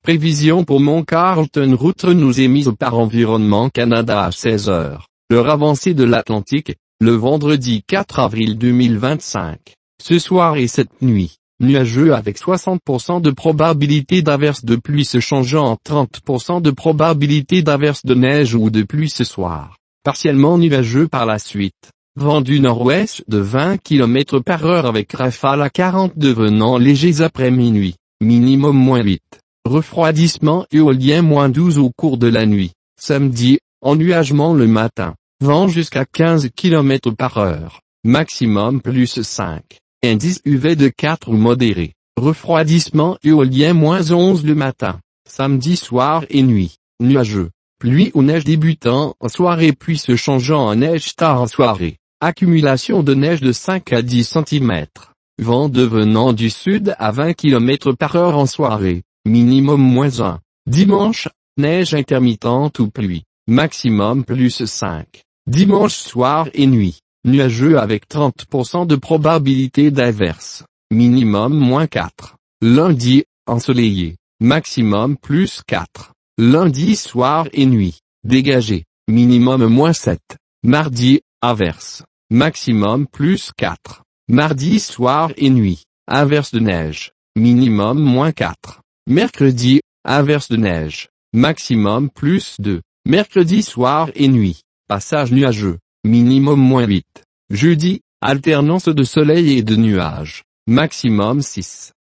Prévision pour Mont Carlton. Route nous émise par Environnement Canada à 16 heures, l'heure avancée de l'Atlantique, le vendredi 4 avril 2025. Ce soir et cette nuit, nuageux avec 60% de probabilité d'averse de pluie se changeant en 30% de probabilité d'averse de neige ou de pluie ce soir. Partiellement nuageux par la suite. Vent du nord-ouest de 20 km/h avec rafales à 40 devenant légers après minuit. Minimum -8. Refroidissement éolien -12 au cours de la nuit. Samedi, ennuagement le matin. Vent jusqu'à 15 km/h. Maximum +5. Indice UV de 4 ou modéré. Refroidissement éolien -11 le matin. Samedi soir et nuit. Nuageux. Pluie ou neige débutant en soirée puis se changeant en neige tard en soirée. Accumulation de neige de 5 à 10 cm. Vent devenant du sud à 20 km/h en soirée. Minimum -1. Dimanche, neige intermittente ou pluie. Maximum +5. Dimanche soir et nuit. Nuageux avec 30% de probabilité d'averse. Minimum -4. Lundi, ensoleillé. Maximum +4. Lundi soir et nuit. Dégagé. Minimum -7. Mardi, averse. Maximum +4. Mardi soir et nuit. Averse de neige. Minimum -4. Mercredi, averse de neige. Maximum +2. Mercredi soir et nuit. Passage nuageux. Minimum -8. Jeudi, alternance de soleil et de nuages. Maximum 6.